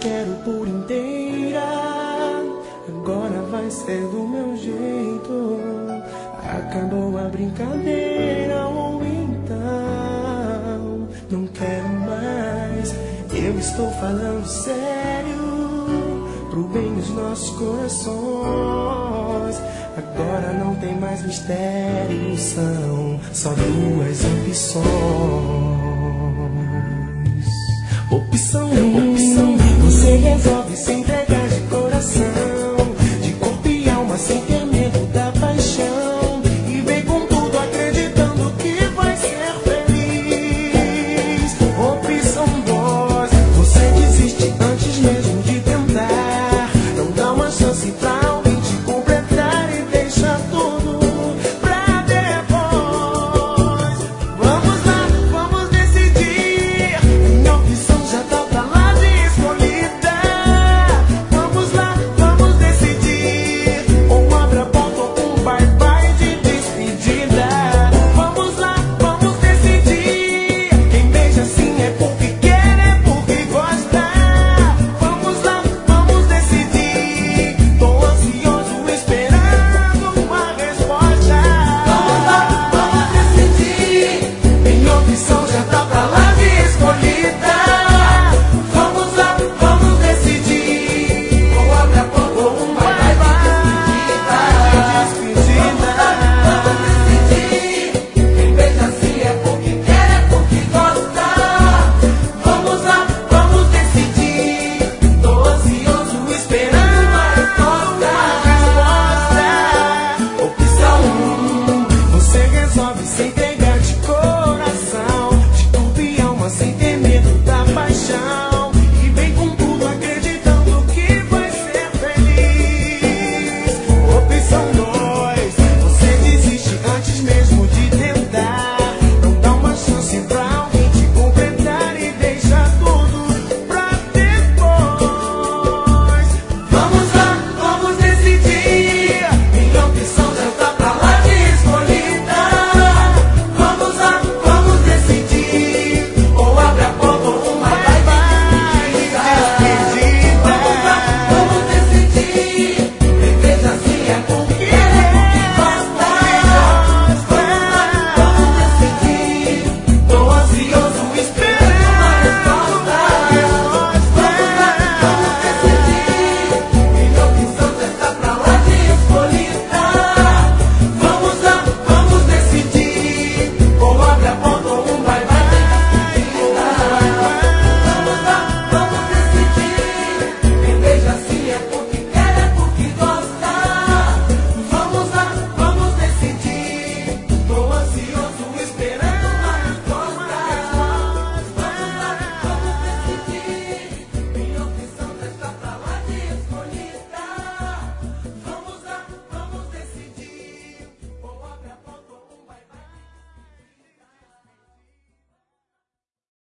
quero por inteira. Agora vai ser do meu jeito. Acabou a brincadeira, ou então não quero mais. Eu estou falando sério, pro bem dos nossos corações. Agora não tem mais mistério, são só duas opções. Opção 1, você resolve